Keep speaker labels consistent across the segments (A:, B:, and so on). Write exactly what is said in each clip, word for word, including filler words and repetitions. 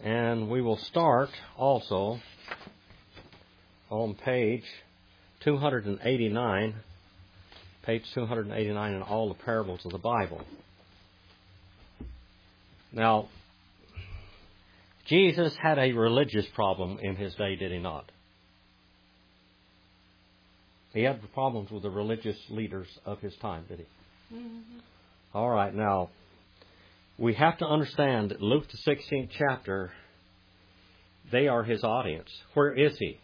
A: And we will start also on page two eighty-nine, page two eighty-nine in all the parables of the Bible. Now, Jesus had a religious problem in his day, did he not? He had problems with the religious leaders of his time, did he? Mm-hmm. All right, now, we have to understand that Luke the sixteenth chapter, they are his audience. Where is he?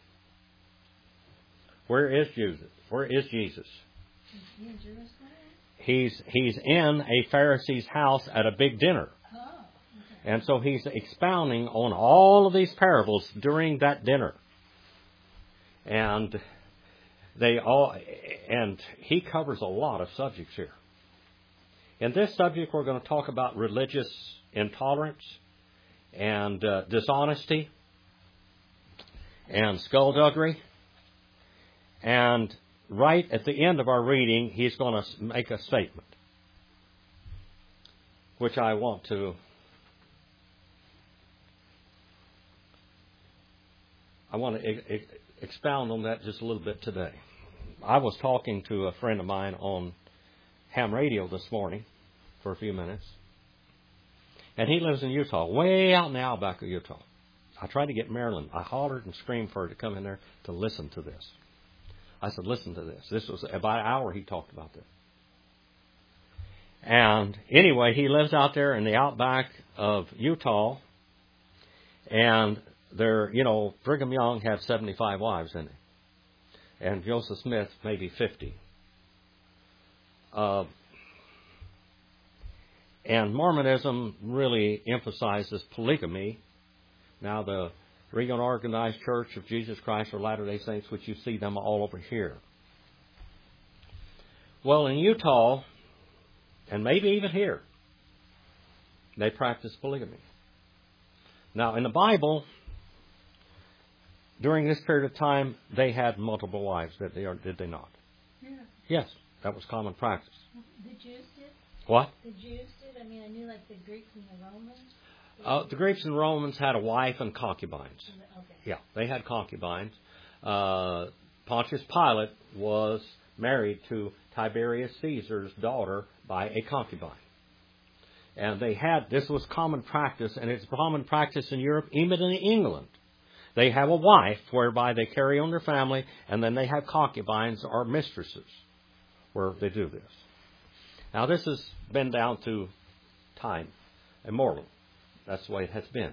A: Where is Jesus? Where is Jesus?
B: In Jerusalem?
A: He's he's in a Pharisee's house at a big dinner.
B: Oh, okay.
A: And so he's expounding on all of these parables during that dinner. And they all and he covers a lot of subjects here. In this subject, we're going to talk about religious intolerance and uh, dishonesty and skullduggery. And right at the end of our reading, he's going to make a statement, which I want to I want to e- e- expound on that just a little bit today. I was talking to a friend of mine on ham radio this morning for a few minutes. And he lives in Utah, way out in the outback of Utah. I tried to get Marilyn. I hollered and screamed for her to come in there to listen to this. I said, listen to this. This was about an hour he talked about this. And anyway, he lives out there in the outback of Utah. And there, you know, Brigham Young had seventy-five wives in it. And Joseph Smith, maybe fifty. Uh, and Mormonism really emphasizes polygamy. Now, the Regan Organized Church of Jesus Christ of Latter-day Saints, which you see them all over here. Well, in Utah, and maybe even here, they practice polygamy. Now, in the Bible, during this period of time, they had multiple wives, did they, or did they not?
B: Yeah.
A: Yes, that was common practice.
B: The Jews did?
A: What?
B: The Jews did? I mean, I knew like the Greeks and the Romans.
A: Uh, the Greeks and Romans had a wife and concubines.
B: Okay.
A: Yeah, they had concubines. Uh, Pontius Pilate was married to Tiberius Caesar's daughter by a concubine. And they had, this was common practice, and it's common practice in Europe, even in England. They have a wife whereby they carry on their family, and then they have concubines or mistresses where they do this. Now, this has been down through time, immortal. That's the way it has been.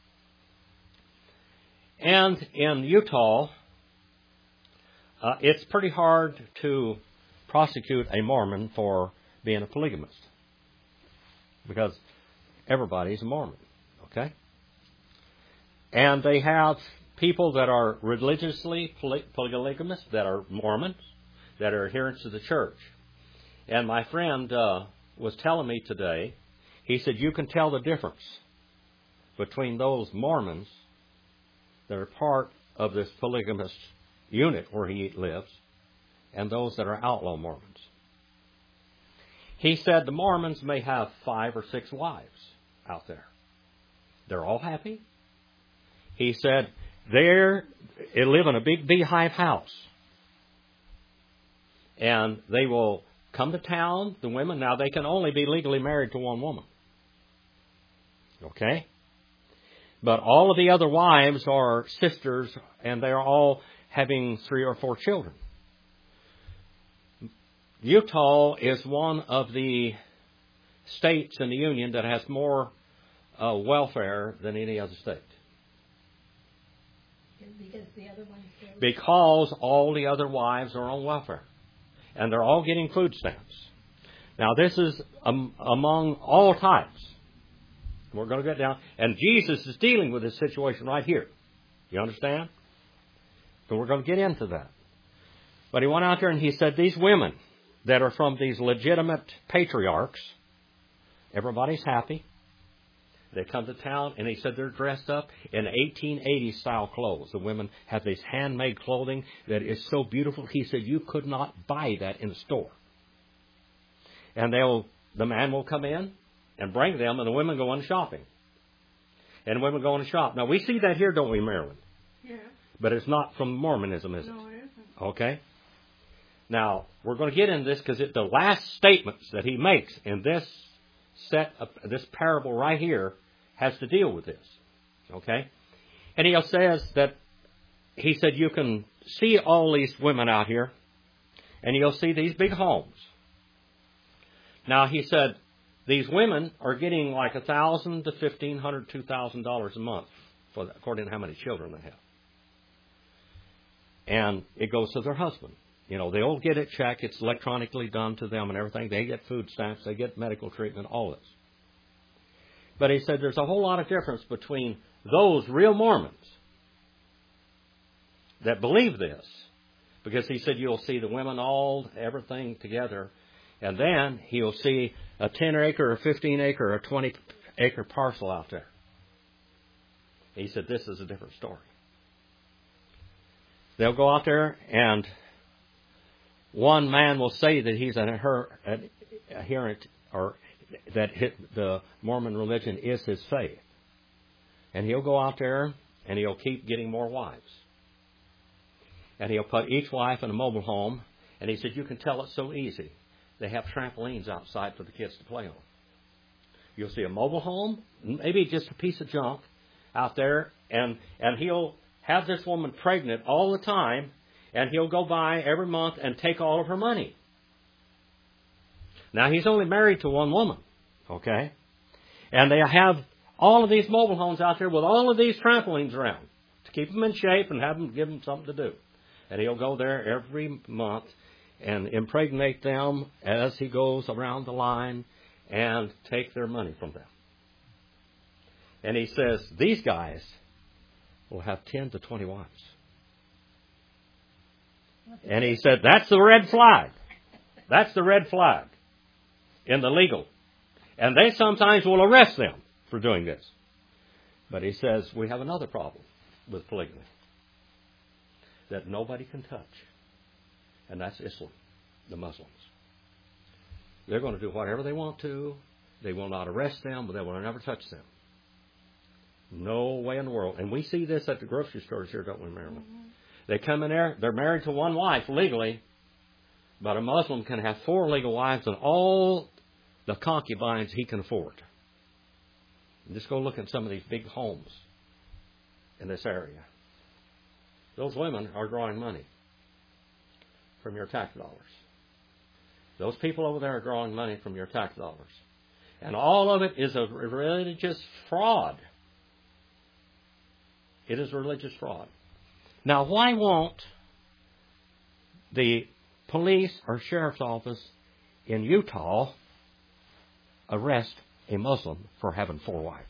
A: And in Utah, uh, it's pretty hard to prosecute a Mormon for being a polygamist because everybody's a Mormon, okay? And they have people that are religiously poly- polygamous, that are Mormons, that are adherents to the church. And my friend uh, was telling me today, he said, you can tell the difference between those Mormons that are part of this polygamous unit where he lives and those that are outlaw Mormons. He said the Mormons may have five or six wives out there. They're all happy. He said they're, they live in a big beehive house. And they will come to town, the women. Now, they can only be legally married to one woman. Okay? But all of the other wives are sisters, and they are all having three or four children. Utah is one of the states in the Union that has more uh, welfare than any other state.
B: Because the other ones don't.
A: Because all the other wives are on welfare. And they're all getting food stamps. Now, this is um, among all types. We're going to get down. And Jesus is dealing with this situation right here. You understand? So we're going to get into that. But he went out there and he said, these women that are from these legitimate patriarchs, everybody's happy. They come to town, and he said they're dressed up in eighteen eighties style clothes. The women have this handmade clothing that is so beautiful. He said you could not buy that in a store. And they'll, the man will come in and bring them, and the women go on shopping. and women go in and shop. Now, we see that here, don't we, Marilyn?
C: Yeah.
A: But it's not from Mormonism, is it?
C: No, it isn't.
A: Okay. Now, we're going to get into this because the last statements that he makes in this set, of, this parable right here, has to deal with this. Okay? And he says that, he said, you can see all these women out here, and you'll see these big homes. Now, he said, these women are getting like a thousand to fifteen hundred, two thousand dollars a month, for according to how many children they have. And it goes to their husband. You know, they all get it checked. It's electronically done to them and everything. They get food stamps. They get medical treatment, all this. But he said there's a whole lot of difference between those real Mormons that believe this. Because he said you'll see the women all, everything together. And then he'll see a ten acre or fifteen acre or twenty acre parcel out there. He said this is a different story. They'll go out there and one man will say that he's an adherent, or that the Mormon religion is his faith. And he'll go out there and he'll keep getting more wives. And he'll put each wife in a mobile home. And he said, you can tell it's so easy. They have trampolines outside for the kids to play on. You'll see a mobile home, maybe just a piece of junk out there. And, and he'll have this woman pregnant all the time. And he'll go by every month and take all of her money. Now, he's only married to one woman, okay? And they have all of these mobile homes out there with all of these trampolines around to keep them in shape and have them give them something to do. And he'll go there every month and impregnate them as he goes around the line and take their money from them. And he says, these guys will have ten to twenty wives. And he said, that's the red flag. That's the red flag in the legal. And they sometimes will arrest them for doing this. But he says, we have another problem with polygamy that nobody can touch. And that's Islam, the Muslims. They're going to do whatever they want to. They will not arrest them, but they will never touch them. No way in the world. And we see this at the grocery stores here, don't we, Marilyn? Mm-hmm. They come in there, they're married to one wife legally, but a Muslim can have four legal wives and all the concubines he can afford. And just go look at some of these big homes in this area. Those women are drawing money from your tax dollars. Those people over there are drawing money from your tax dollars. And all of it is a religious fraud. It is religious fraud. Now, why won't the police or sheriff's office in Utah arrest a Muslim for having four wives?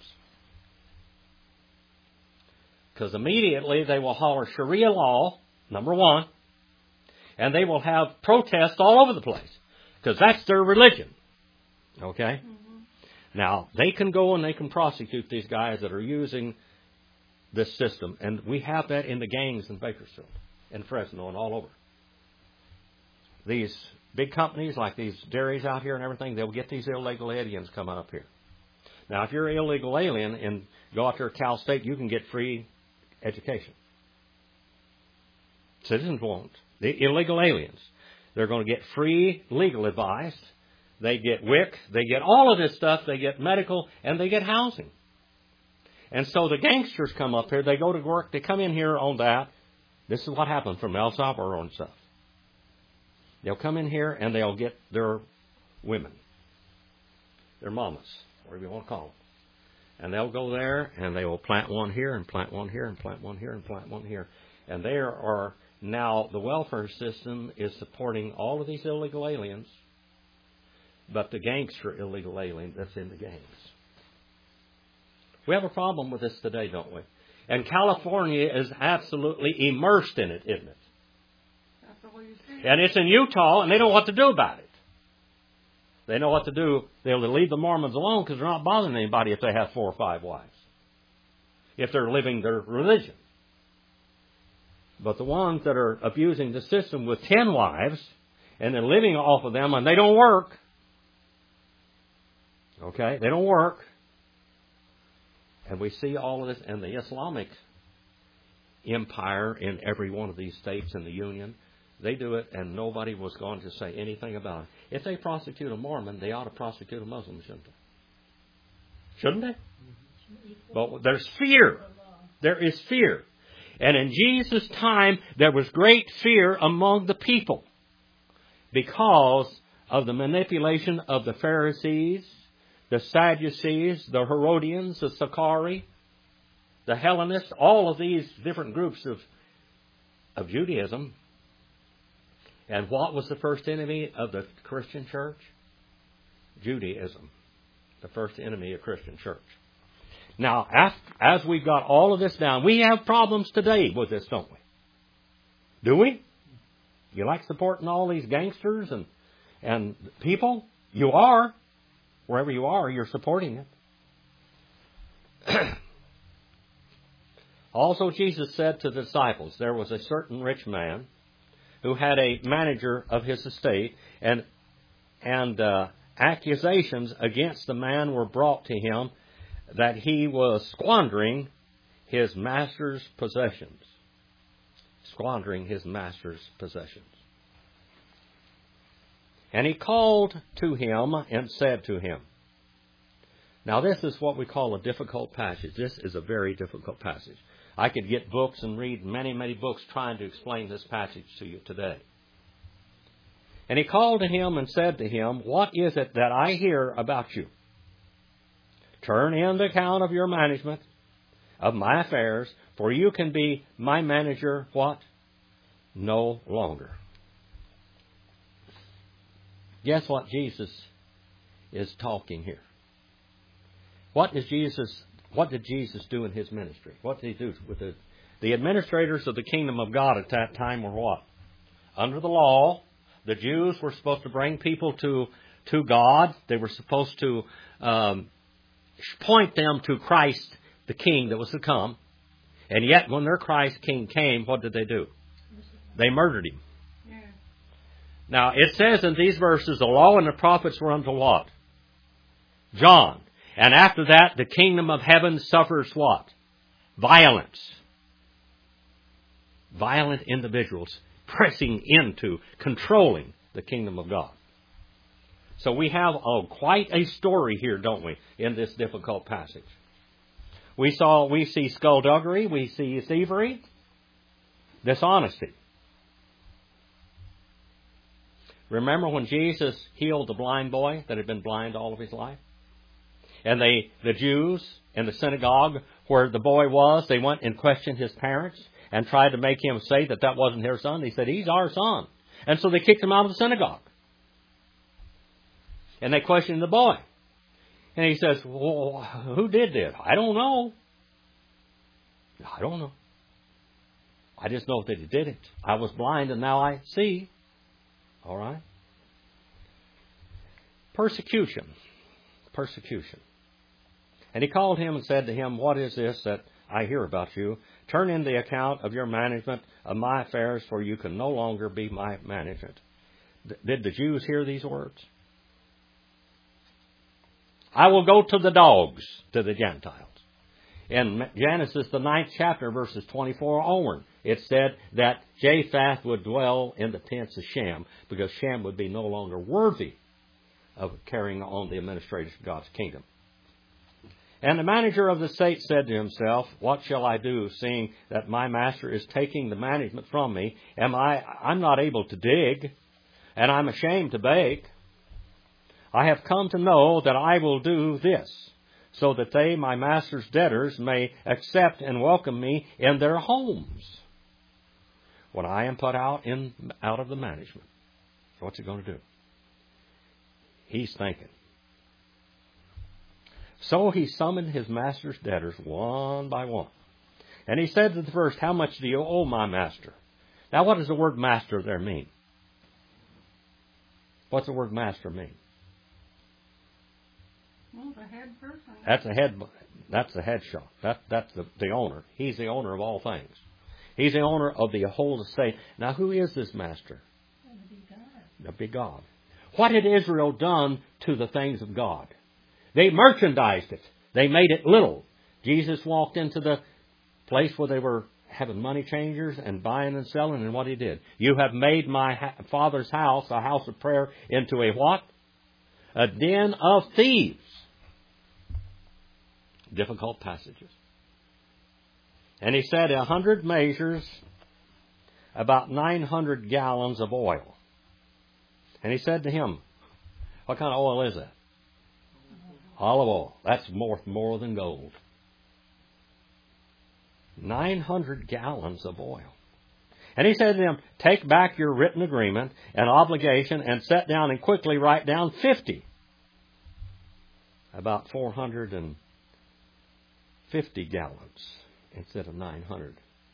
A: Because immediately they will holler Sharia law, number one, and they will have protests all over the place because that's their religion. Okay? Mm-hmm. Now, they can go and they can prosecute these guys that are using this system. And we have that in the gangs in Bakersfield, in Fresno, and all over. These big companies like these dairies out here and everything, they'll get these illegal aliens coming up here. Now, if you're an illegal alien and go out there to Cal State, you can get free education. Citizens won't. The illegal aliens, they're going to get free legal advice. They get W I C. They get all of this stuff. They get medical, and they get housing. And so the gangsters come up here. They go to work. They come in here on that. This is what happened from El Salvador and stuff. They'll come in here and they'll get their women, their mamas, whatever you want to call them. And they'll go there and they will plant one here and plant one here and plant one here and plant one here. And there are now the welfare system is supporting all of these illegal aliens, but the gangster illegal alien that's in the gangs. We have a problem with this today, don't we? And California is absolutely immersed in it, isn't it?
C: That's the way you see it.
A: And it's in Utah, and they know what to do about it. They know what to do. They'll leave the Mormons alone because they're not bothering anybody if they have four or five wives, if they're living their religion. But the ones that are abusing the system with ten wives, and they're living off of them, and they don't work, okay, they don't work, And we see all of this in the Islamic empire in every one of these states in the Union. They do it, and nobody was going to say anything about it. If they prosecute a Mormon, they ought to prosecute a Muslim, shouldn't they? Shouldn't they? But there's fear. There is fear. And in Jesus' time, there was great fear among the people because of the manipulation of the Pharisees, the Sadducees, the Herodians, the Sicarii, the Hellenists, all of these different groups of, of Judaism. And what was the first enemy of the Christian church? Judaism. The first enemy of Christian church. Now, as we've got all of this down, we have problems today with this, don't we? Do we? You like supporting all these gangsters and, and people? You are. Wherever you are, you're supporting it. Also, Jesus said to the disciples, there was a certain rich man who had a manager of his estate, and and uh, accusations against the man were brought to him that he was squandering his master's possessions. Squandering his master's possessions. And he called to him and said to him. Now this is what we call a difficult passage. This is a very difficult passage. I could get books and read many, many books trying to explain this passage to you today. And he called to him and said to him, what is it that I hear about you? Turn in the account of your management of my affairs, for you can be my manager, what? No longer. Guess what Jesus is talking here? What is Jesus, what did Jesus do in his ministry? What did he do with the, the administrators of the kingdom of God at that time were what? Under the law, the Jews were supposed to bring people to, to God. They were supposed to um, point them to Christ, the King that was to come. And yet, when their Christ King came, what did they do? They murdered him. Yeah. Now, it says in these verses, the law and the prophets were unto what? John. And after that, the kingdom of heaven suffers what? Violence. Violent individuals pressing into, controlling the kingdom of God. So we have a, quite a story here, don't we, in this difficult passage. We saw, we see skullduggery, we see thievery, dishonesty. Remember when Jesus healed the blind boy that had been blind all of his life? And they, the Jews in the synagogue where the boy was, they went and questioned his parents and tried to make him say that that wasn't their son. He said, he's our son. And so they kicked him out of the synagogue. And they questioned the boy. And he says, well, who did this? I don't know. I don't know. I just know that he did it. I was blind and now I see. All right? Persecution. Persecution. And he called him and said to him, what is this that I hear about you? Turn in the account of your management of my affairs, for you can no longer be my management. Did the Jews hear these words? I will go to the dogs, to the Gentiles. In Genesis, the ninth chapter, verses twenty-four onward, it said that Japheth would dwell in the tents of Shem, because Shem would be no longer worthy of carrying on the administration of God's kingdom. And the manager of the estate said to himself, what shall I do, seeing that my master is taking the management from me? Am I, I'm not able to dig, and I'm ashamed to bake. I have come to know that I will do this, so that they, my master's debtors, may accept and welcome me in their homes when I am put out in out of the management. So what's he going to do? He's thinking. So he summoned his master's debtors one by one. And he said to the first, how much do you owe my master? Now what does the word master there mean? What's the word master mean?
C: Well, the head person.
A: That's the head. That's the head shop. That that's the, the owner. He's the owner of all things. He's the owner of the whole estate. Now, who is this master?
B: That would be God.
A: That'd be God. What had Israel done to the things of God? They merchandised it. They made it little. Jesus walked into the place where they were having money changers and buying and selling, and what he did. You have made my ha- Father's house, a house of prayer, into a what? A den of thieves. Difficult passages. And he said a hundred measures, about nine hundred gallons of oil. And he said to him, what kind of oil is that? Olive oil. That's more, more than gold. nine hundred gallons of oil. And he said to them, take back your written agreement and obligation and set down and quickly write down fifty. About four hundred fifty gallons instead of nine hundred.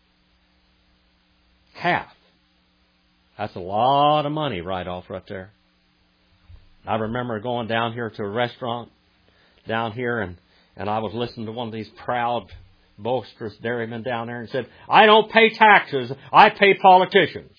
A: Half. That's a lot of money right off right there. I remember going down here to a restaurant down here, and, and I was listening to one of these proud, boisterous dairymen down there and said, I don't pay taxes, I pay politicians.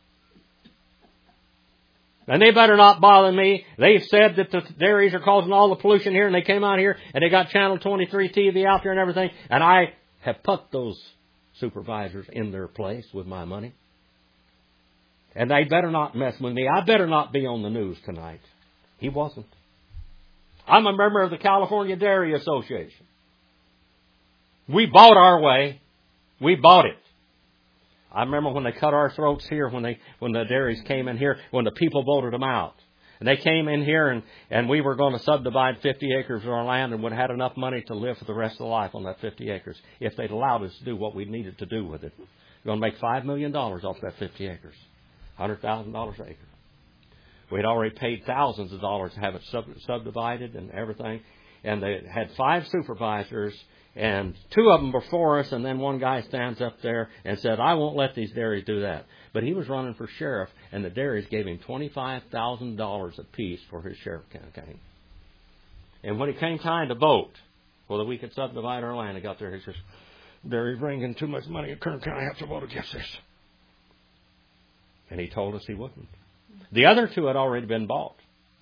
A: And they better not bother me. They've said that the dairies are causing all the pollution here, and they came out here and they got Channel twenty-three T V out there and everything, and I have put those supervisors in their place with my money. And they better not mess with me. I better not be on the news tonight. He wasn't. I'm a member of the California Dairy Association. We bought our way. We bought it. I remember when they cut our throats here, when they when the dairies came in here, when the people voted them out. And they came in here, and, and we were going to subdivide fifty acres of our land and would have had enough money to live for the rest of the life on that fifty acres if they'd allowed us to do what we needed to do with it. We're going to make five million dollars off that fifty acres. one hundred thousand dollars an acre. We'd already paid thousands of dollars to have it sub- subdivided and everything. And they had five supervisors, and two of them were for us, and then one guy stands up there and said, I won't let these dairies do that. But he was running for sheriff, and the dairies gave him twenty-five thousand dollars apiece for his sheriff campaign. And when it came time to vote, whether we could subdivide our land, he got there, he says, dairies bringing too much money in Kern County, I have to vote against this. And he told us he wouldn't. The other two had already been bought.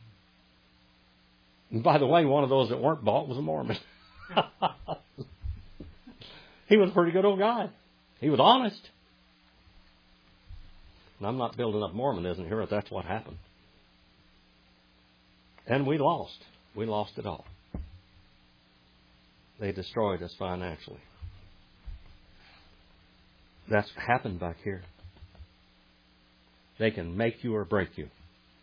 A: And by the way, one of those that weren't bought was a Mormon. He was a pretty good old guy. He was honest. And I'm not building up Mormonism here, but that's what happened. And we lost. We lost it all. They destroyed us financially. That's happened back here. They can make you or break you.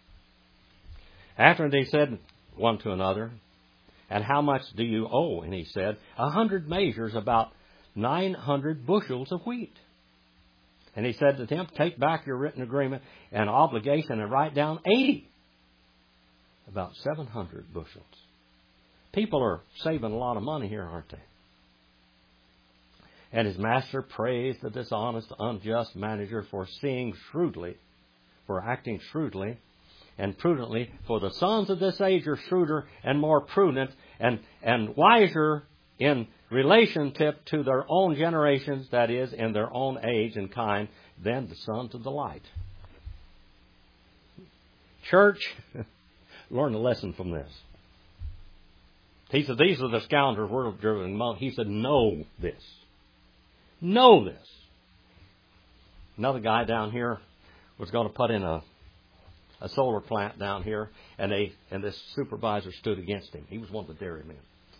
A: After they said one to another, and how much do you owe? And he said, a hundred measures, about nine hundred bushels of wheat. And he said to them, take back your written agreement and obligation and write down eighty. About seven hundred bushels. People are saving a lot of money here, aren't they? And his master praised the dishonest, unjust manager for seeing shrewdly, for acting shrewdly and prudently, for the sons of this age are shrewder and more prudent and, and wiser in relationship to their own generations, that is, in their own age and kind, than the sons of the light. Church, learn a lesson from this. He said, these are the scoundrels we're driven. He said, know this. Know this. Another guy down here was going to put in a a solar plant down here, and they and this supervisor stood against him. He was one of the dairymen.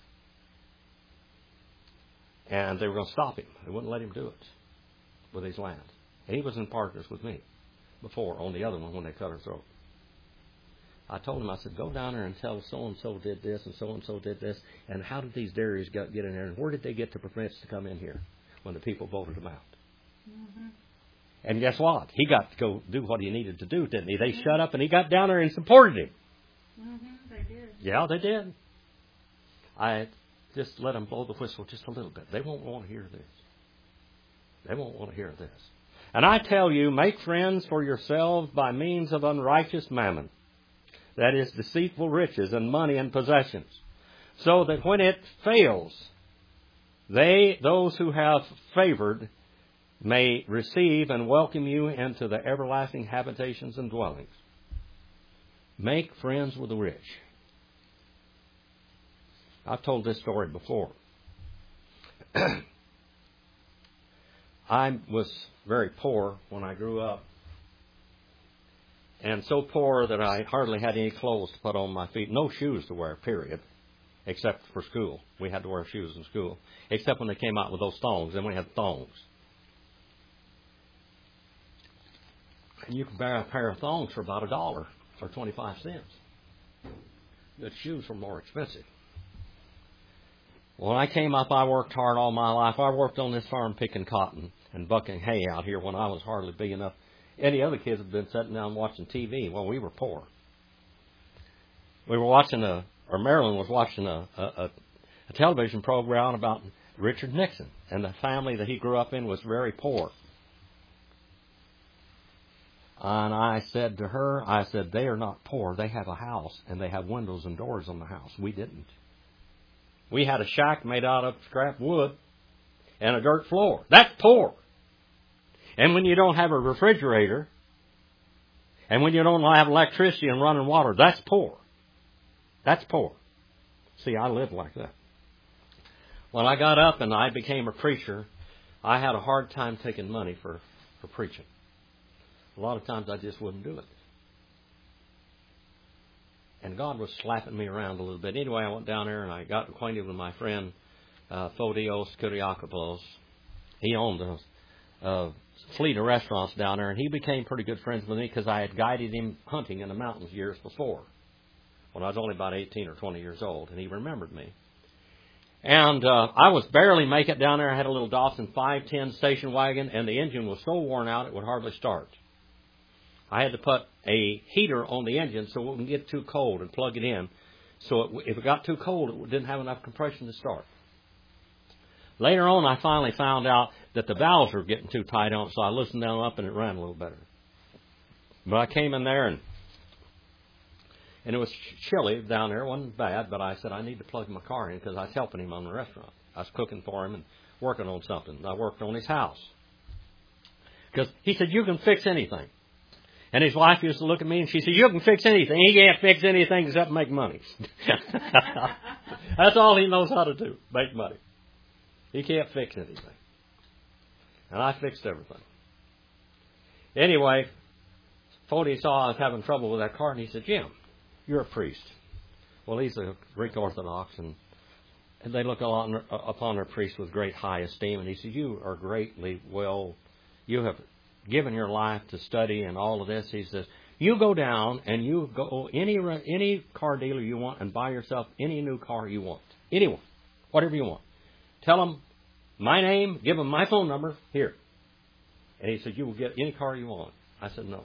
A: And they were going to stop him. They wouldn't let him do it with his land. And he was in partners with me before on the other one when they cut her throat. I told him, I said, go down there and tell so-and-so did this and so-and-so did this. And how did these dairies get, get in there? And where did they get the permits to come in here when the people voted them out? Mm-hmm. And guess what? He got to go do what he needed to do, didn't he? They mm-hmm. shut up and he got down there and supported him.
C: Mm-hmm. They did.
A: Yeah, they did. I just let them blow the whistle just a little bit. They won't want to hear this. They won't want to hear this. And I tell you, make friends for yourselves by means of unrighteous mammon. That is, deceitful riches and money and possessions. So that when it fails, they, those who have favored, may receive and welcome you into the everlasting habitations and dwellings. Make friends with the rich. I've told this story before. I was very poor when I grew up. And so poor that I hardly had any clothes to put on my feet. No shoes to wear, period. Except for school. We had to wear shoes in school. Except when they came out with those thongs. Then we had thongs. And you could buy a pair of thongs for about a dollar or twenty-five cents. Good shoes were more expensive. When I came up, I worked hard all my life. I worked on this farm picking cotton and bucking hay out here when I was hardly big enough. Any other kids had been sitting down watching T V. Well, we were poor. We were watching a, or Marilyn was watching a, a, a television program about Richard Nixon. And the family that he grew up in was very poor. And I said to her, I said, they are not poor. They have a house, and they have windows and doors on the house. We didn't. We had a shack made out of scrap wood and a dirt floor. That's poor. And when you don't have a refrigerator, and when you don't have electricity and running water, that's poor. That's poor. See, I lived like that. When I got up and I became a preacher, I had a hard time taking money for, for preaching. A lot of times I just wouldn't do it. And God was slapping me around a little bit. Anyway, I went down there and I got acquainted with my friend, uh, Thodios Kyriakopoulos. He owned a, a fleet of restaurants down there, and he became pretty good friends with me because I had guided him hunting in the mountains years before, when I was only about eighteen or twenty years old, and he remembered me. And uh, I was barely making it down there. I had a little Dawson five ten station wagon, and the engine was so worn out it would hardly start. I had to put a heater on the engine so it wouldn't get too cold and plug it in. So it, if it got too cold, it didn't have enough compression to start. Later on, I finally found out that the valves were getting too tight on it, so I loosened them up and it ran a little better. But I came in there and and it was chilly down there. It wasn't bad, but I said I need to plug my car in because I was helping him on the restaurant. I was cooking for him and working on something. I worked on his house. Because he said, you can fix anything. And his wife used to look at me and she said, you can fix anything. He can't fix anything except make money. That's all he knows how to do, make money. He can't fix anything. And I fixed everything. Anyway, Fody saw I was having trouble with that car and he said, Jim, you're a priest. Well, he's a Greek Orthodox and, and they look on, upon their priest with great high esteem. And he said, you are greatly well, you have given your life to study and all of this. He says, you go down and you go any any car dealer you want and buy yourself any new car you want. Anyone. Whatever you want. Tell them my name, give them my phone number, here. And he said, you will get any car you want. I said, no.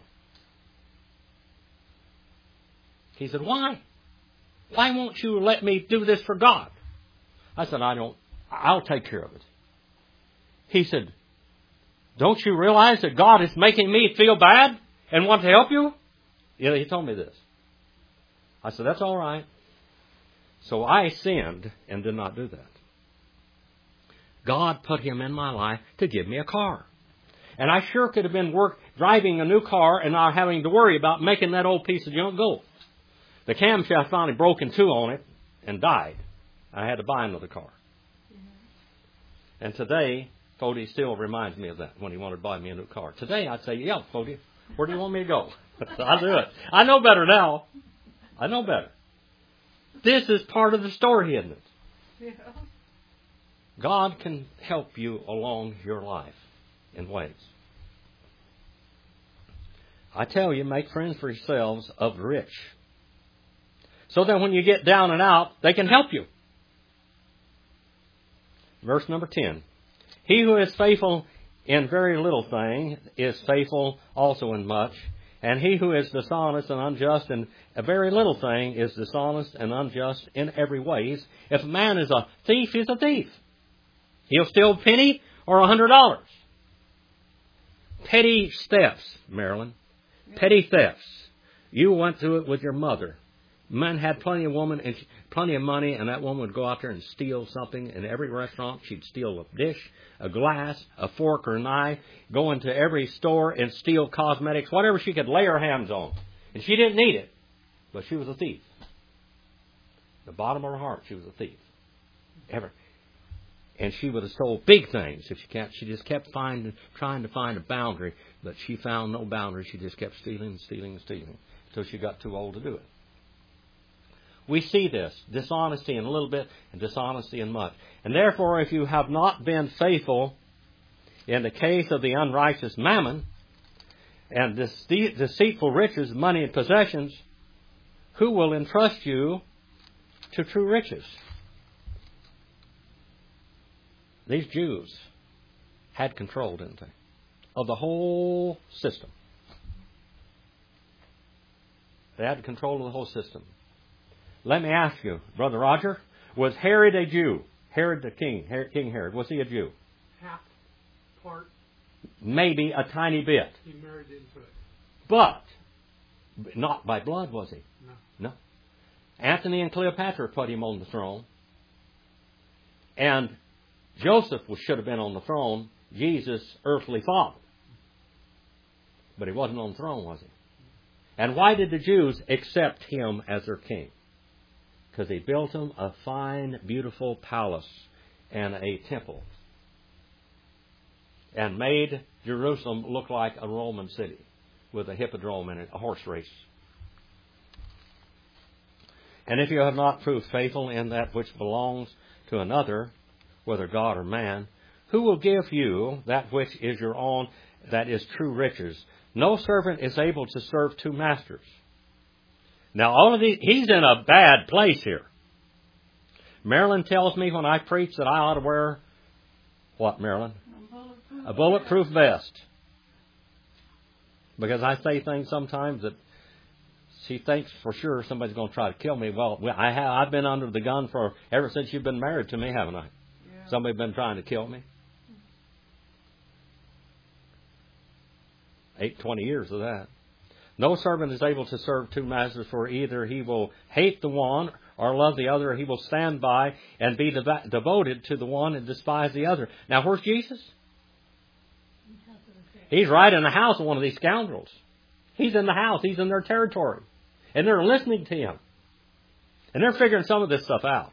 A: He said, why? Why won't you let me do this for God? I said, I don't, I'll take care of it. He said, don't you realize that God is making me feel bad and want to help you? You know, he told me this. I said, that's all right. So I sinned and did not do that. God put him in my life to give me a car. And I sure could have been work driving a new car and not having to worry about making that old piece of junk go. The camshaft finally broke in two on it and died. I had to buy another car. Mm-hmm. And today, Fody still reminds me of that when he wanted to buy me a new car. Today, I'd say, yeah, Fody, where do you want me to go? I'll do it. I know better now. I know better. This is part of the story, isn't it? Yeah. God can help you along your life in ways. I tell you, make friends for yourselves of the rich, so that when you get down and out, they can help you. Verse number ten. He who is faithful in very little thing is faithful also in much. And he who is dishonest and unjust in a very little thing is dishonest and unjust in every way. If a man is a thief, he's a thief. He'll steal a penny or a hundred dollars. Petty thefts, Marilyn. Petty thefts. You went through it with your mother. Man had plenty of woman and plenty of money, and that woman would go out there and steal something. In every restaurant, she'd steal a dish, a glass, a fork or a knife, go into every store and steal cosmetics, whatever she could lay her hands on. And she didn't need it, but she was a thief. The bottom of her heart, she was a thief. Ever. And she would have stole big things if she kept. She just kept finding, trying to find a boundary, but she found no boundary. She just kept stealing and stealing and stealing until she got too old to do it. We see this dishonesty in a little bit and dishonesty in much. And therefore, if you have not been faithful in the case of the unrighteous mammon and dece- deceitful riches, money and possessions, who will entrust you to true riches? These Jews had control, didn't they, of the whole system. They had control of the whole system. Let me ask you, Brother Roger, was Herod a Jew? Herod the king, Herod, King Herod, was he a Jew?
D: Half part.
A: Maybe a tiny bit.
D: He married into it.
A: But not by blood, was he?
D: No.
A: No. Antony and Cleopatra put him on the throne. And Joseph should have been on the throne, Jesus' earthly father. But he wasn't on the throne, was he? And why did the Jews accept him as their king? Because he built them a fine, beautiful palace and a temple. And made Jerusalem look like a Roman city with a hippodrome in it, a horse race. And if you have not proved faithful in that which belongs to another, whether God or man, who will give you that which is your own, that is true riches? No servant is able to serve two masters. Now, all of these, he's in a bad place here. Marilyn tells me when I preach that I ought to wear, what, Marilyn?
C: A bulletproof,
A: A bulletproof vest. Because I say things sometimes that she thinks for sure somebody's going to try to kill me. Well, I have, I've been under the gun for ever since you've been married to me, haven't I?
C: Yeah.
A: Somebody's been trying to kill me. Eight, twenty years of that. No servant is able to serve two masters, for either he will hate the one or love the other, or he will stand by and be dev- devoted to the one and despise the other. Now, where's Jesus? He's right in the house of one of these scoundrels. He's in the house. He's in their territory. And they're listening to him. And they're figuring some of this stuff out.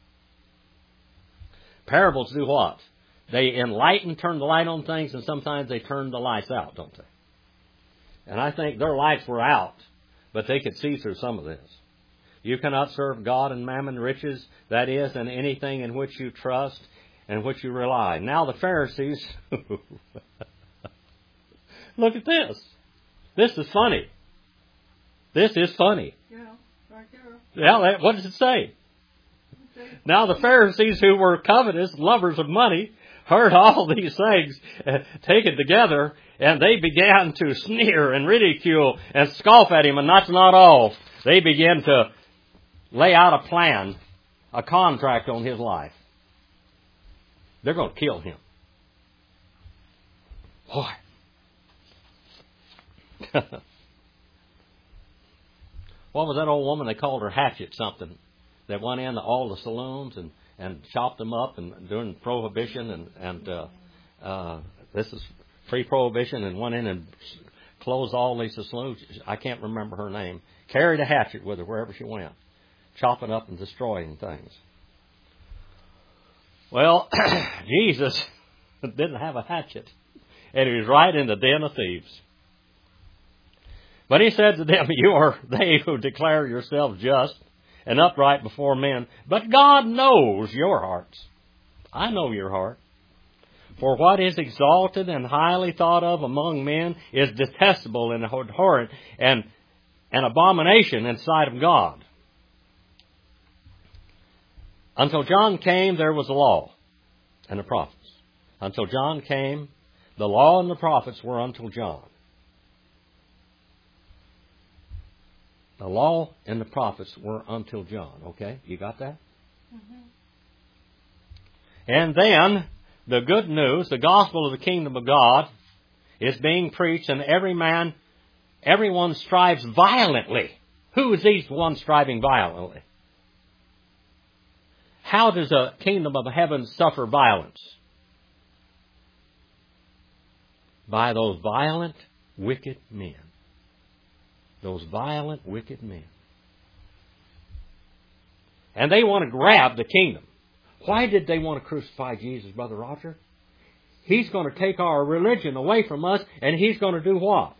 A: Parables do what? They enlighten, turn the light on things, and sometimes they turn the lights out, don't they? And I think their lights were out, but they could see through some of this. You cannot serve God and mammon, riches, that is, and anything in which you trust and which you rely. Now the Pharisees, look at this. This is funny. This is funny.
C: Yeah, right there.
A: Yeah, what does it say? Now the Pharisees, who were covetous, lovers of money, heard all these things uh, taken together, and they began to sneer and ridicule and scoff at him, and that's not all. They began to lay out a plan, a contract on his life. They're going to kill him. Boy. What was that old woman? They called her Hatchet something. That went in all the saloons and, and chopped them up and during Prohibition and, and uh, uh, this is pre-Prohibition, and went in and closed all these saloons. I can't remember her name. Carried a hatchet with her wherever she went, chopping up and destroying things. Well, Jesus didn't have a hatchet, and he was right in the den of thieves. But he said to them, "You are they who declare yourselves just and upright before men, but God knows your hearts. I know your heart. For what is exalted and highly thought of among men is detestable and abhorrent and an abomination in sight of God. Until John came, there was a law and the prophets. Until John came, the law and the prophets were until John. The law and the prophets were until John. Okay, you got that? Mm-hmm. And then the good news, the gospel of the kingdom of God, is being preached, and every man, everyone strives violently. Who is these one striving violently? How does the kingdom of heaven suffer violence? By those violent, wicked men. Those violent, wicked men. And they want to grab the kingdom. Why did they want to crucify Jesus, Brother Roger? He's going to take our religion away from us, and He's going to do what?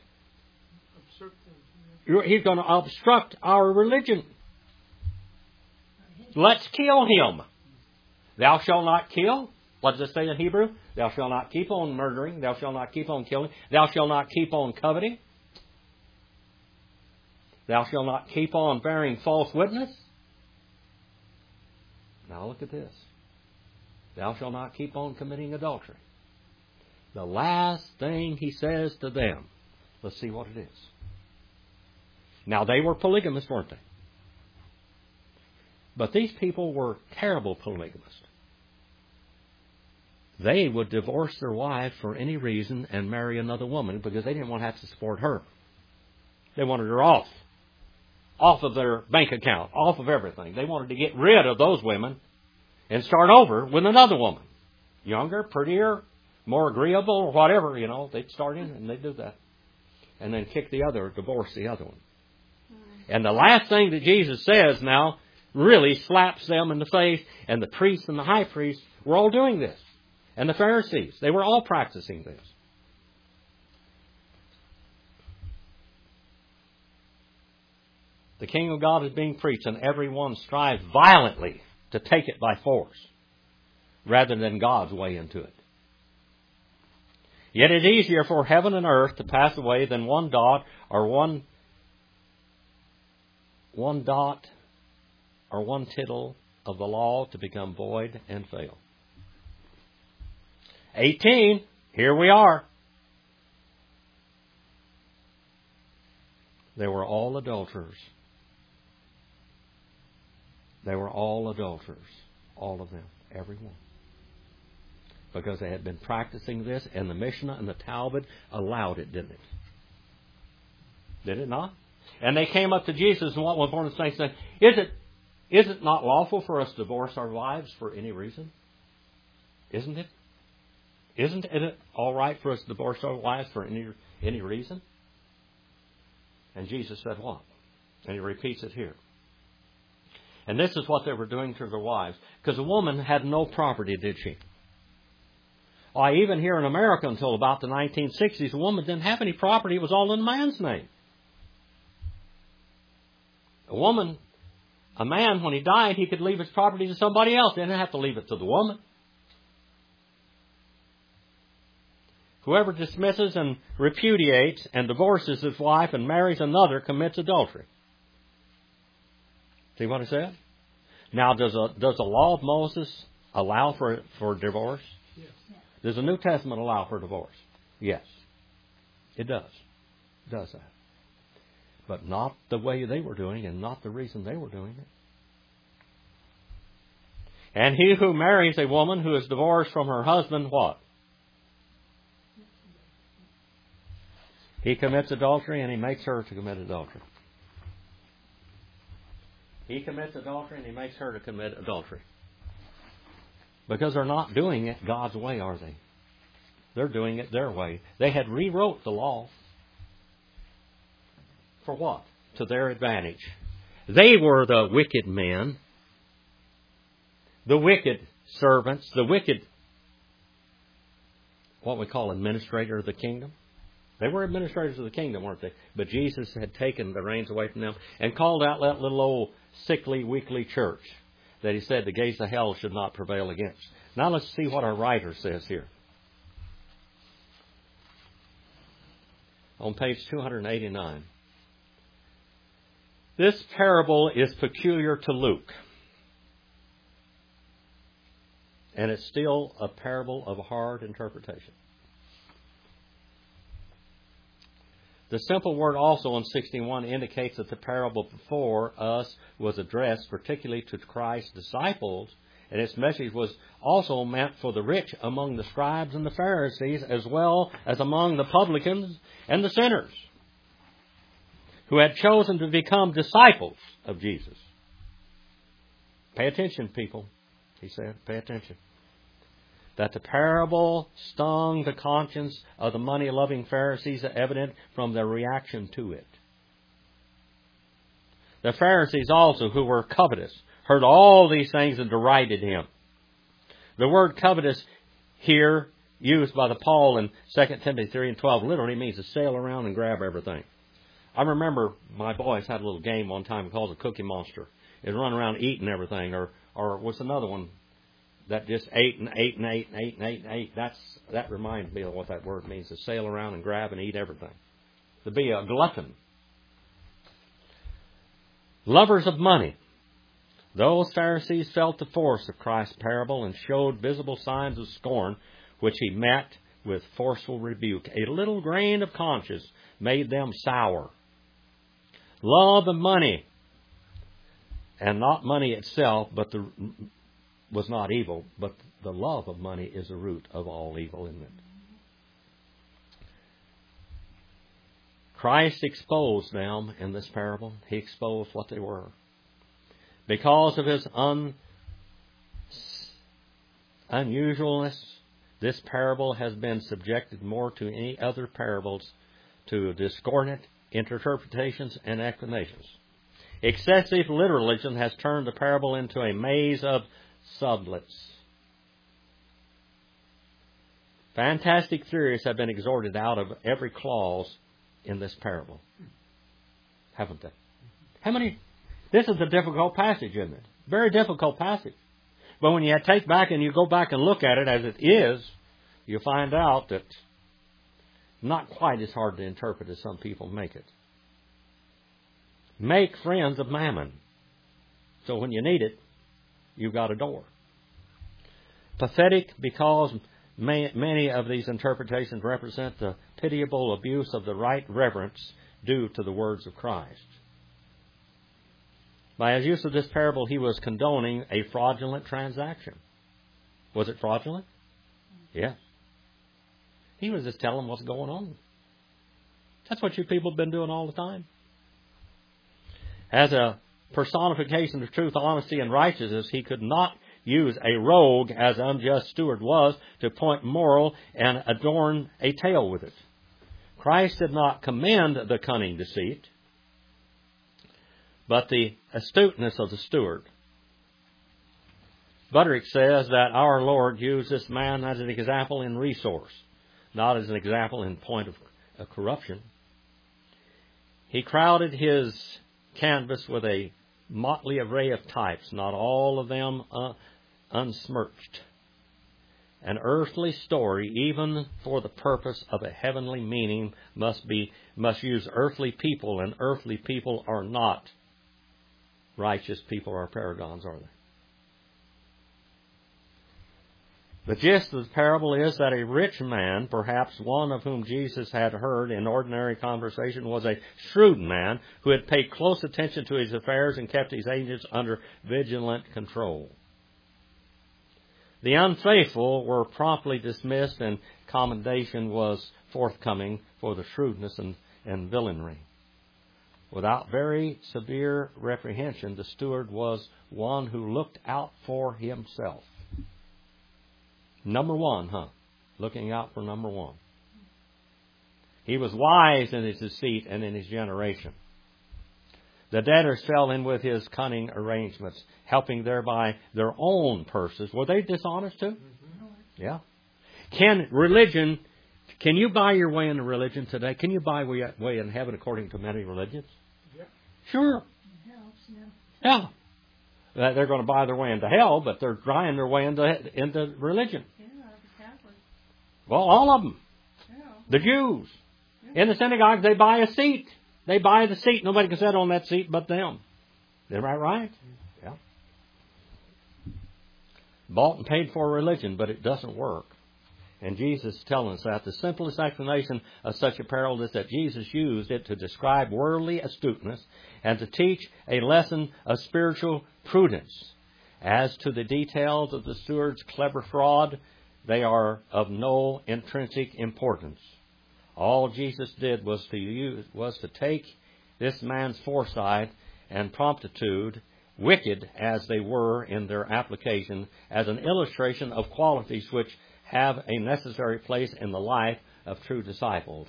A: He's going to obstruct our religion. Let's kill Him. Thou shalt not kill. What does it say in Hebrew? Thou shalt not keep on murdering. Thou shalt not keep on killing. Thou shalt not keep on coveting. Thou shalt not keep on bearing false witness. Now look at this. Thou shalt not keep on committing adultery. The last thing He says to them. Let's see what it is. Now they were polygamists, weren't they? But these people were terrible polygamists. They would divorce their wife for any reason and marry another woman because they didn't want to have to support her. They wanted her off. Off of their bank account. Off of everything. They wanted to get rid of those women and start over with another woman. Younger, prettier, more agreeable, or whatever, you know. They'd start in and they'd do that. And then kick the other, divorce the other one. And the last thing that Jesus says now really slaps them in the face. And the priests and the high priests were all doing this. And the Pharisees, they were all practicing this. The kingdom of God is being preached, and everyone strives violently to take it by force, rather than God's way into it. Yet it is easier for heaven and earth to pass away than one dot or one, one dot or one tittle of the law to become void and fail. eighteen, here we are. They were all adulterers. They were all adulterers. All of them. Every one. Because they had been practicing this, and the Mishnah and the Talmud allowed it, didn't it? Did it not? And they came up to Jesus, and what was one of the things saying, Is it, is it not lawful for us to divorce our wives for any reason? Isn't it? Isn't it all right for us to divorce our wives for any, any reason? And Jesus said what? And He repeats it here. And this is what they were doing to their wives. Because a woman had no property, did she? Why, even here in America until about the nineteen sixties, a woman didn't have any property. It was all in a man's name. A woman, a man, when he died, he could leave his property to somebody else. He didn't have to leave it to the woman. Whoever dismisses and repudiates and divorces his wife and marries another commits adultery. See what it said? Now, does a, does the law of Moses allow for for divorce?
D: Yes.
A: Does the New Testament allow for divorce? Yes. It does. It does that. But not the way they were doing and not the reason they were doing it. And he who marries a woman who is divorced from her husband, what? He commits adultery and he makes her to commit adultery. He commits adultery and he makes her to commit adultery. Because they're not doing it God's way, are they? They're doing it their way. They had rewrote the law. For what? To their advantage. They were the wicked men, the wicked servants, the wicked, what we call administrator of the kingdom. They were administrators of the kingdom, weren't they? But Jesus had taken the reins away from them and called out that little old sickly, weakly church that He said the gates of hell should not prevail against. Now let's see what our writer says here. On page two eighty-nine. This parable is peculiar to Luke. And it's still a parable of hard interpretation. The simple word also in sixty-one indicates that the parable before us was addressed particularly to Christ's disciples, and its message was also meant for the rich among the scribes and the Pharisees, as well as among the publicans and the sinners, who had chosen to become disciples of Jesus. Pay attention, people, he said. Pay attention. That the parable stung the conscience of the money-loving Pharisees, evident from their reaction to it. The Pharisees also, who were covetous, heard all these things and derided Him. The word covetous here, used by the Paul in Second Timothy three and twelve, literally means to sail around and grab everything. I remember my boys had a little game one time called the Cookie Monster. It'd run around eating everything, or or what's another one that just ate and ate and ate and ate and ate and ate. That's that reminds me of what that word means, to sail around and grab and eat everything. To be a glutton. Lovers of money. Those Pharisees felt the force of Christ's parable and showed visible signs of scorn, which he met with forceful rebuke. A little grain of conscience made them sour. Love of money, and not money itself, but the was not evil, but the love of money is the root of all evil, isn't it? Christ exposed them in this parable. He exposed what they were. Because of his un, unusualness, this parable has been subjected more to any other parables to discordant interpretations and explanations. Excessive literalism has turned the parable into a maze of sublets. Fantastic theories have been extorted out of every clause in this parable, haven't they? How many? This is a difficult passage, isn't it? Very difficult passage. But when you take back and you go back and look at it as it is, you find out that not quite as hard to interpret as some people make it. Make friends of mammon. So when you need it, you've got a door. Pathetic because many of these interpretations represent the pitiable abuse of the right reverence due to the words of Christ. By his use of this parable, he was condoning a fraudulent transaction. Was it fraudulent? Yes. He was just telling what's going on. That's what you people have been doing all the time. As a personification of truth, honesty, and righteousness, he could not use a rogue, as unjust steward was, to point moral and adorn a tale with it. Christ did not commend the cunning deceit, but the astuteness of the steward. Butterick says that our Lord used this man as an example in resource, not as an example in point of, of corruption. He crowded his canvas with a motley array of types, not all of them uh, unsmirched. An earthly story, even for the purpose of a heavenly meaning, must be must use earthly people, and earthly people are not righteous people or paragons, are they? The gist of the parable is that a rich man, perhaps one of whom Jesus had heard in ordinary conversation, was a shrewd man who had paid close attention to his affairs and kept his agents under vigilant control. The unfaithful were promptly dismissed, and commendation was forthcoming for the shrewdness and, and villainy. Without very severe reprehension, the steward was one who looked out for himself. Number one, huh? Looking out for number one. He was wise in his deceit and in his generation. The debtors fell in with his cunning arrangements, helping thereby their own purses. Were they dishonest too? Mm-hmm. Yeah. Can religion, can you buy your way into religion today? Can you buy your way in heaven according to many religions?
D: Yeah.
A: Sure.
B: It helps, yeah.
A: Yeah. They're going to buy their way into hell, but they're buying their way into, into religion.
C: Yeah, the Catholics.
A: Well, all of them.
C: Yeah.
A: The Jews.
C: Yeah.
A: In the synagogue, they buy a seat. They buy the seat. Nobody can sit on that seat but them. Is that right? Yeah. Bought and paid for religion, but it doesn't work. And Jesus is telling us that. The simplest explanation of such a parable is that Jesus used it to describe worldly astuteness and to teach a lesson of spiritual prudence. As to the details of the steward's clever fraud, they are of no intrinsic importance. All Jesus did was to use was to take this man's foresight and promptitude, wicked as they were in their application, as an illustration of qualities which have a necessary place in the life of true disciples.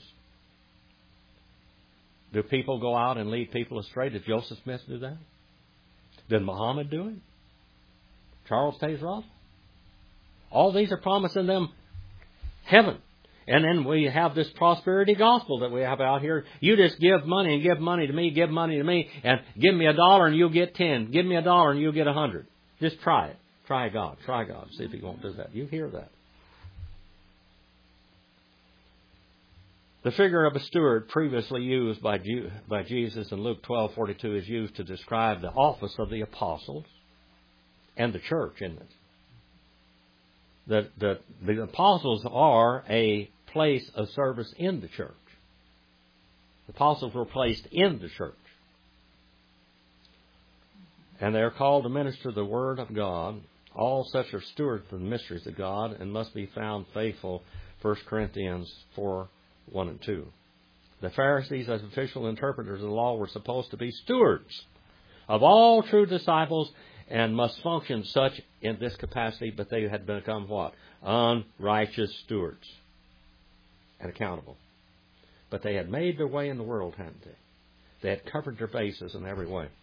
A: Do people go out and lead people astray? Did Joseph Smith do that? Did Muhammad do it? Charles Taze Russell? All these are promising them heaven. And then we have this prosperity gospel that we have out here. You just give money and give money to me, give money to me, and give me a dollar and you'll get ten. Give me a dollar and you'll get a hundred. Just try it. Try God. Try God. See if He won't do that. You hear that. The figure of a steward previously used by, Jew, by Jesus in Luke twelve forty-two is used to describe the office of the apostles and the church, isn't it? The, the, the apostles are a place of service in the church. The apostles were placed in the church. And they are called to minister the Word of God. All such are stewards of the mysteries of God and must be found faithful, First Corinthians four, one and two. The Pharisees, as official interpreters of the law, were supposed to be stewards of all true disciples and must function such in this capacity, but they had become what? Unrighteous stewards and accountable. But they had made their way in the world, hadn't they? They had covered their bases in every way.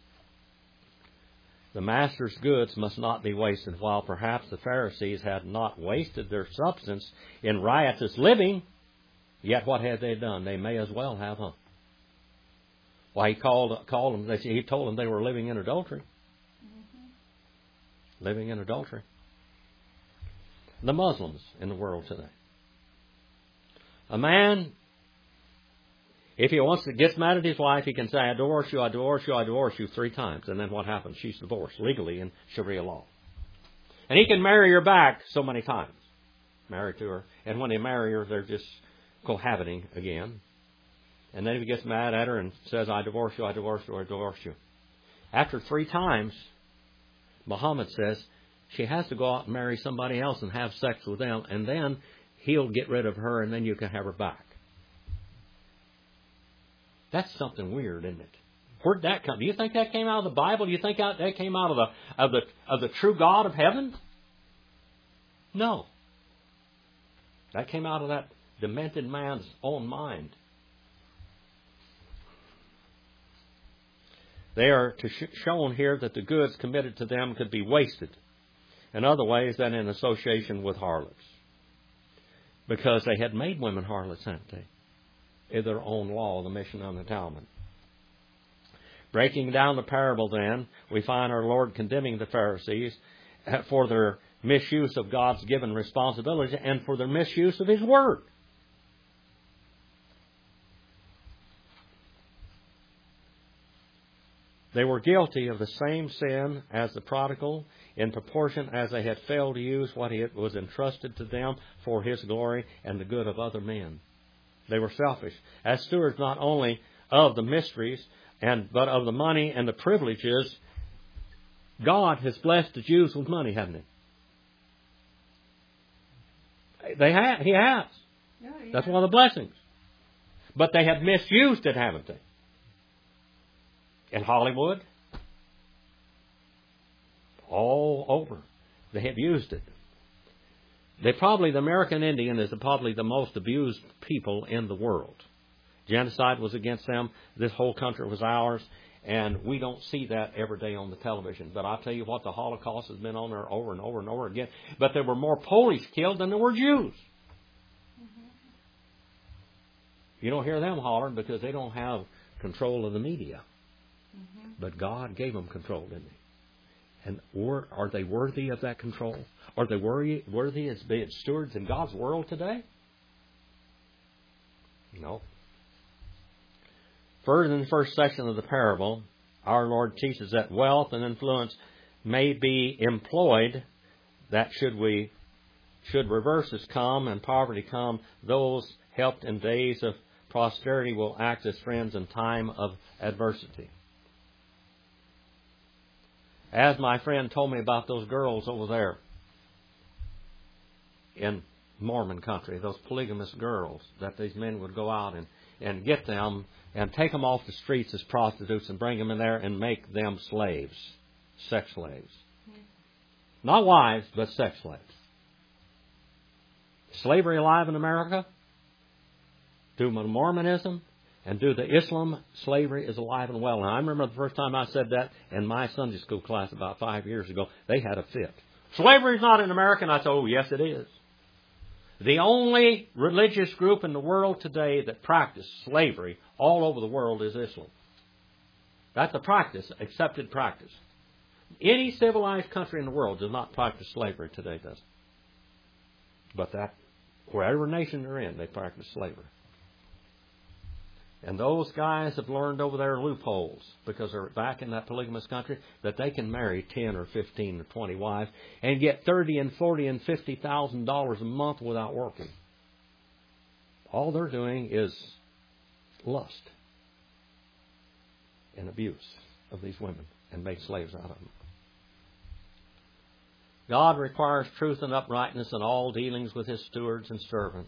A: The master's goods must not be wasted. While perhaps the Pharisees had not wasted their substance in riotous living, yet what had they done? They may as well have, huh? Why, he called, called them, he told them they were living in adultery. Mm-hmm. Living in adultery. The Muslims in the world today. A man, if he wants to get mad at his wife, he can say, I divorce you, I divorce you, I divorce you three times. And then what happens? She's divorced legally in Sharia law. And he can marry her back so many times. Married to her. And when they marry her, they're just cohabiting again. And then if he gets mad at her and says, I divorce you, I divorce you, I divorce you. After three times, Muhammad says, she has to go out and marry somebody else and have sex with them, and then he'll get rid of her, and then you can have her back. That's something weird, isn't it? Where'd that come? Do you think that came out of the Bible? Do you think that came out of the of the of the true God of heaven? No. That came out of that demented man's own mind. They are to sh- shown here that the goods committed to them could be wasted in other ways than in association with harlots. Because they had made women harlots, hadn't they? In their own law, the Mishnah and the Talmud. Breaking down the parable then, we find our Lord condemning the Pharisees for their misuse of God's given responsibility and for their misuse of His Word. They were guilty of the same sin as the prodigal in proportion as they had failed to use what was entrusted to them for His glory and the good of other men. They were selfish. As stewards not only of the mysteries, and but of the money and the privileges, God has blessed the Jews with money, hasn't He? They have. He has.
C: Yeah, yeah.
A: That's one of the blessings. But they have misused it, haven't they? In Hollywood, all over, they have used it. They probably, the American Indian is probably the most abused people in the world. Genocide was against them. This whole country was ours. And we don't see that every day on the television. But I'll tell you what, the Holocaust has been on there over and over and over again. But there were more Polish killed than there were Jews. Mm-hmm. You don't hear them hollering because they don't have control of the media. Mm-hmm. But God gave them control, didn't He? And were, are they worthy of that control? Are they worthy, worthy as being stewards in God's world today? No. Further in the first section of the parable, our Lord teaches that wealth and influence may be employed, that should we should reverses come and poverty come, those helped in days of prosperity will act as friends in time of adversity. As my friend told me about those girls over there in Mormon country, those polygamous girls, that these men would go out and, and get them and take them off the streets as prostitutes and bring them in there and make them slaves, sex slaves. Yeah. Not wives, but sex slaves. Slavery alive in America? Due to Mormonism and due to Islam, slavery is alive and well. And I remember the first time I said that in my Sunday school class about five years ago, they had a fit. Slavery is not in America. And I said, oh, yes, it is. The only religious group in the world today that practices slavery all over the world is Islam. That's a practice, accepted practice. Any civilized country in the world does not practice slavery today, does it? But that, wherever nation they're in, they practice slavery. And those guys have learned over there loopholes, because they're back in that polygamous country, that they can marry ten or fifteen or twenty wives and get thirty and forty and fifty thousand dollars a month without working. All they're doing is lust and abuse of these women and make slaves out of them. God requires truth and uprightness in all dealings with His stewards and servants.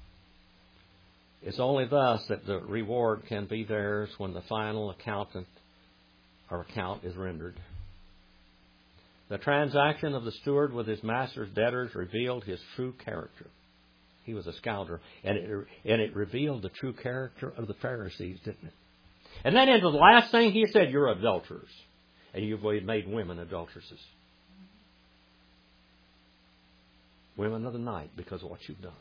A: It's only thus that the reward can be theirs when the final accountant or account is rendered. The transaction of the steward with his master's debtors revealed his true character. He was a scoundrel, and it, and it revealed the true character of the Pharisees, didn't it? And then into the last thing he said, you're adulterers, and you've made women adulteresses. Women of the night, because of what you've done.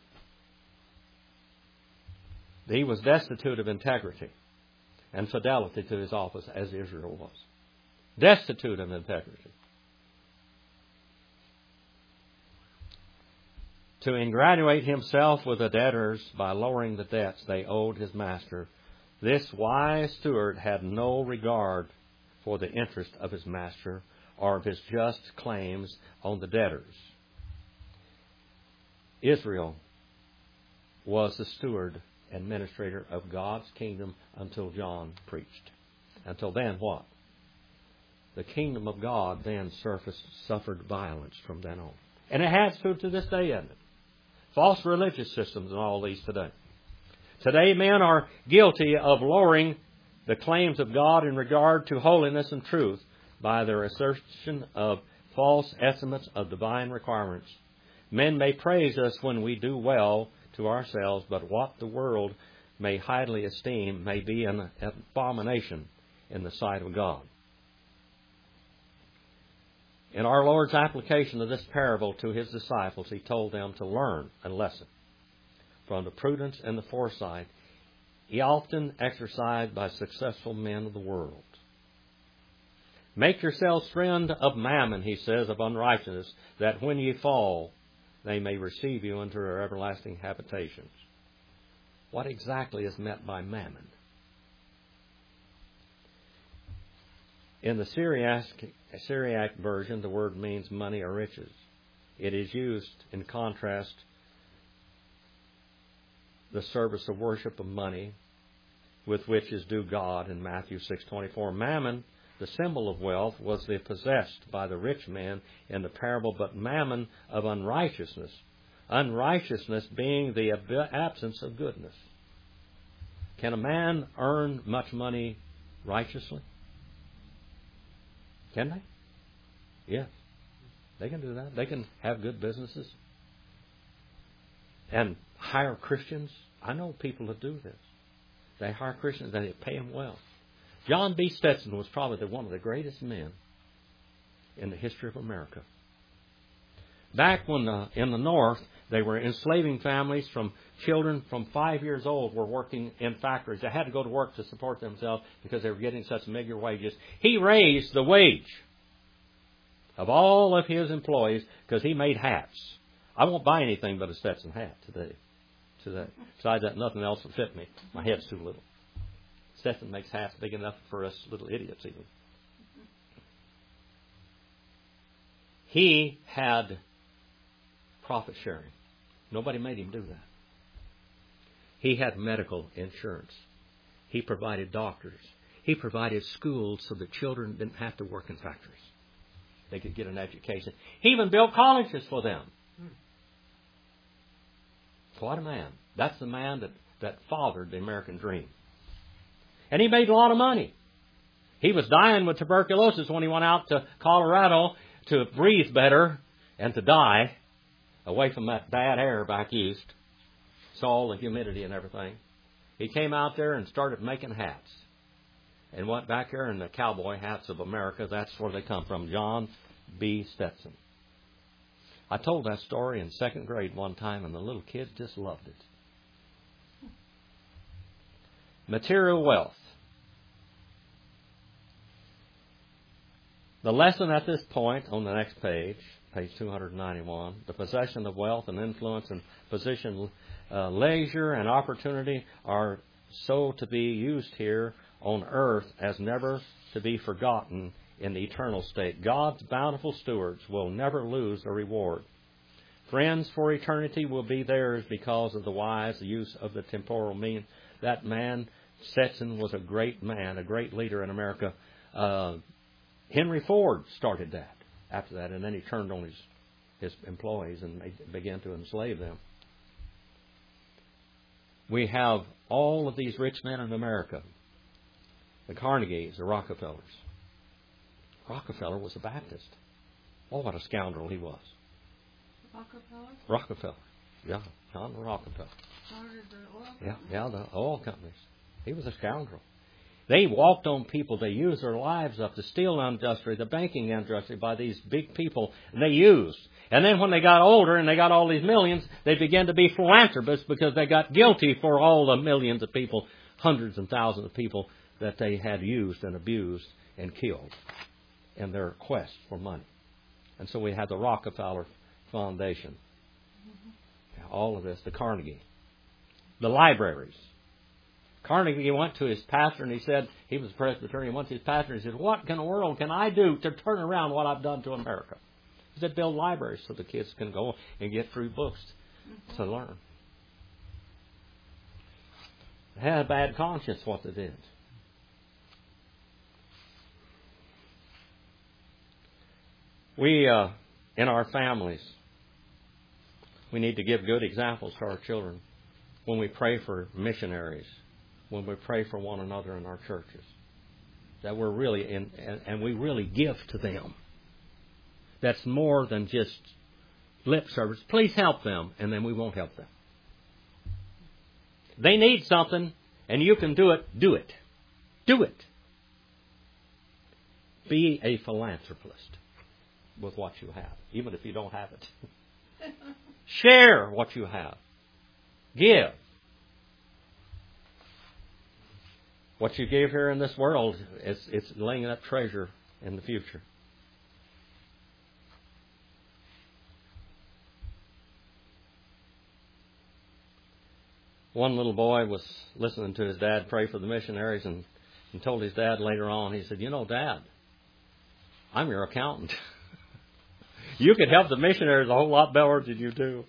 A: He was destitute of integrity and fidelity to his office, as Israel was. Destitute of integrity. To ingratiate himself with the debtors by lowering the debts they owed his master, this wise steward had no regard for the interest of his master or of his just claims on the debtors. Israel was the steward administrator of God's kingdom until John preached. Until then, what? The kingdom of God then surfaced, suffered violence from then on. And it has to to this day, hasn't it? False religious systems and all these today. Today, men are guilty of lowering the claims of God in regard to holiness and truth by their assertion of false estimates of divine requirements. Men may praise us when we do well to ourselves, but what the world may highly esteem may be an abomination in the sight of God. In our Lord's application of this parable to His disciples, He told them to learn a lesson from the prudence and the foresight He often exercised by successful men of the world. Make yourselves friend of mammon, He says, of unrighteousness, that when ye fall, they may receive you into their everlasting habitations. What exactly is meant by mammon? In the Syriac, Syriac version, the word means money or riches. It is used in contrast the service of worship of money with which is due God in Matthew six twenty-four. Mammon, the symbol of wealth, was the possessed by the rich man in the parable, but mammon of unrighteousness. Unrighteousness being the absence of goodness. Can a man earn much money righteously? Can they? Yes. They can do that. They can have good businesses and hire Christians. I know people that do this. They hire Christians and they pay them well. John B. Stetson was probably the, one of the greatest men in the history of America. Back when the, in the North, they were enslaving families from children from five years old were working in factories. They had to go to work to support themselves because they were getting such meager wages. He raised the wage of all of his employees because he made hats. I won't buy anything but a Stetson hat today. today. Besides that, nothing else will fit me. My head's too little. Stetson makes hats big enough for us little idiots even. He had profit sharing. Nobody made him do that. He had medical insurance. He provided doctors. He provided schools so that children didn't have to work in factories. They could get an education. He even built colleges for them. What a man. That's the man that, that fathered the American dream. And he made a lot of money. He was dying with tuberculosis when he went out to Colorado to breathe better and to die away from that bad air back east. Saw all the humidity and everything. He came out there and started making hats. And went back there in the cowboy hats of America. That's where they come from. John B. Stetson. I told that story in second grade one time, and the little kids just loved it. Material wealth. The lesson at this point on the next page, page two ninety-one, the possession of wealth and influence and position, uh, leisure and opportunity are so to be used here on earth as never to be forgotten in the eternal state. God's bountiful stewards will never lose a reward. Friends for eternity will be theirs because of the wise use of the temporal means. That man, Stetson, was a great man, a great leader in America. Uh, Henry Ford started that after that, and then he turned on his, his employees and began to enslave them. We have all of these rich men in America. The Carnegies, the Rockefellers. Rockefeller was a Baptist. Oh, what a scoundrel he was.
C: Rockefeller?
A: Rockefeller. Yeah, John Rockefeller.
C: Started the oil
A: Yeah,
C: company.
A: yeah, the oil companies. He was a scoundrel. They walked on people. They used their lives up. The steel industry, the banking industry, by these big people, and they used. And then when they got older and they got all these millions, they began to be philanthropists because they got guilty for all the millions of people, hundreds and thousands of people that they had used and abused and killed in their quest for money. And so we had the Rockefeller Foundation. Mm-hmm. All of this, the Carnegie. The libraries. Carnegie went to his pastor and he said, he was a Presbyterian, he went to his pastor and he said, what in the world can I do to turn around what I've done to America? He said, build libraries so the kids can go and get free books mm-hmm. to learn. They had a bad conscience what they did. We, uh, in our families, we need to give good examples to our children when we pray for missionaries, when we pray for one another in our churches, that we're really in, and, and we really give to them. That's more than just lip service. Please help them, and then we won't help them. They need something, and you can do it. Do it. Do it. Be a philanthropist with what you have, even if you don't have it. Share what you have. Give. What you give here in this world, it's, it's laying up treasure in the future. One little boy was listening to his dad pray for the missionaries and, and told his dad later on, he said, you know, Dad, I'm your accountant. You could help the missionaries a whole lot better than you do.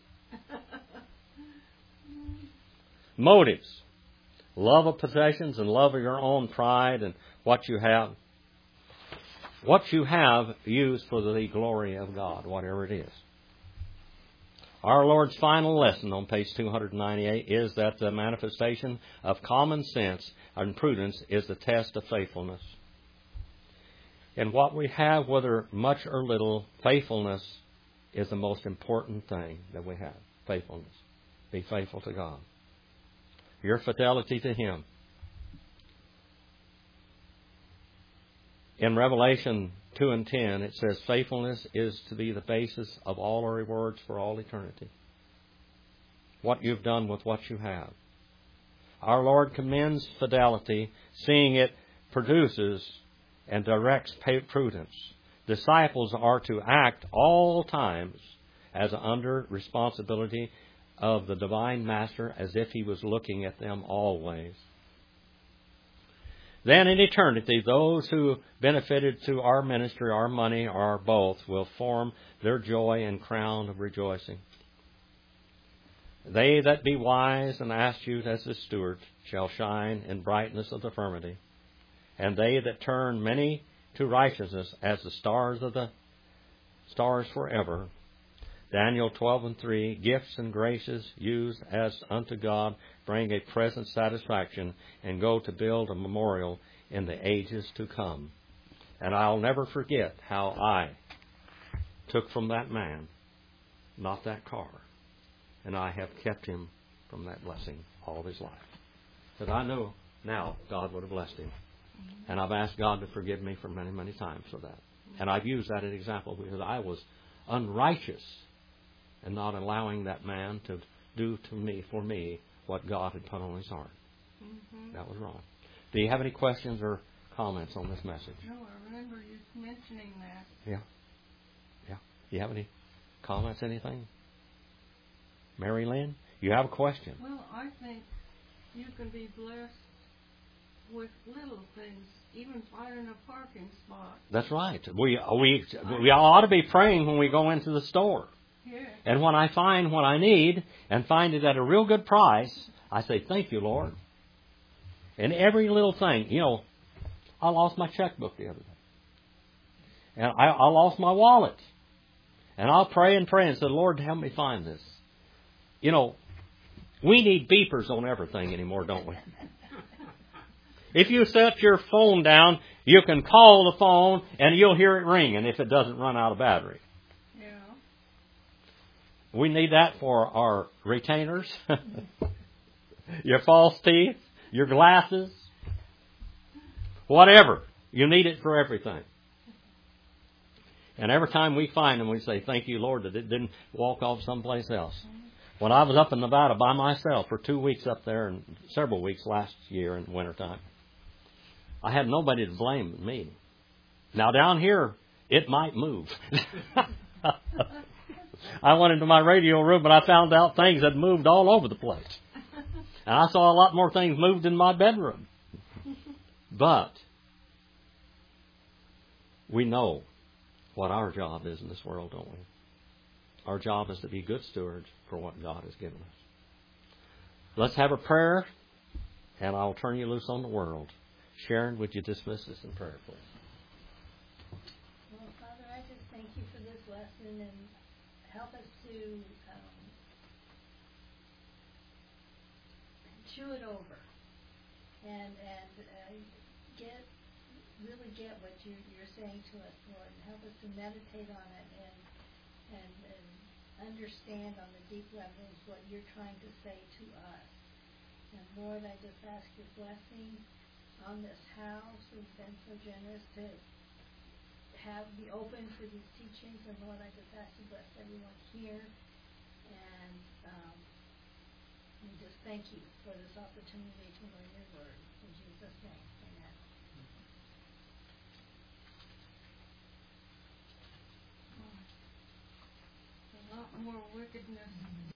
A: Motives. Love of possessions and love of your own pride and what you have. What you have, used for the glory of God, whatever it is. Our Lord's final lesson on page two ninety-eight is that the manifestation of common sense and prudence is the test of faithfulness. And what we have, whether much or little, faithfulness is the most important thing that we have. Faithfulness. Be faithful to God. Your fidelity to Him. In Revelation two and ten, it says, faithfulness is to be the basis of all our rewards for all eternity. What you've done with what you have. Our Lord commends fidelity, seeing it produces and directs prudence. Disciples are to act all times as under responsibility of the divine master, as if he was looking at them always. Then in eternity, those who benefited through our ministry, our money, or both, will form their joy and crown of rejoicing. They that be wise and astute as the steward shall shine in brightness of the firmament, and they that turn many to righteousness as the stars of the stars forever. Daniel twelve and three, gifts and graces used as unto God bring a present satisfaction and go to build a memorial in the ages to come. And I'll never forget how I took from that man, not that car, and I have kept him from that blessing all of his life. Because I know now God would have blessed him. And I've asked God to forgive me for many, many times for that. And I've used that as an example because I was unrighteous and not allowing that man to do to me, for me, what God had put on his heart.
C: Mm-hmm.
A: That was wrong. Do you have any questions or comments on this message?
C: No, I remember you mentioning that.
A: Yeah. Yeah. Do you have any comments, anything? Mary Lynn, you have a question?
C: Well, I think you can be blessed with little things, even finding a parking spot.
A: That's right. We we we ought to be praying when we go into the store.
C: Yeah.
A: And when I find what I need and find it at a real good price, I say, thank you, Lord. And every little thing, you know, I lost my checkbook the other day. And I, I lost my wallet. And I'll pray and pray and say, Lord, help me find this. You know, we need beepers on everything anymore, don't we? If you set your phone down, you can call the phone and you'll hear it ringing if it doesn't run out of battery.
C: Yeah.
A: We need that for our retainers, your false teeth, your glasses, whatever. You need it for everything. And every time we find them, we say, thank you, Lord, that it didn't walk off someplace else. When I was up in Nevada by myself for two weeks up there and several weeks last year in wintertime, I had nobody to blame but me. Now down here, it might move. I went into my radio room and I found out things had moved all over the place. And I saw a lot more things moved in my bedroom. But we know what our job is in this world, don't we? Our job is to be good stewards for what God has given us. Let's have a prayer, and I'll turn you loose on the world. Sharon, would you dismiss us in prayer, please?
B: Well, Father, I just thank you for this lesson and help us to um, chew it over and and uh, get really get what you, you're saying to us, Lord, and help us to meditate on it and and, and understand on the deep levels what you're trying to say to us. And Lord, I just ask your blessing on this house. We've been so generous to have be open for these teachings, and Lord, I just ask you to bless everyone here, and um, we just thank you for this opportunity to learn your word. In Jesus' name, amen.
C: A lot more wickedness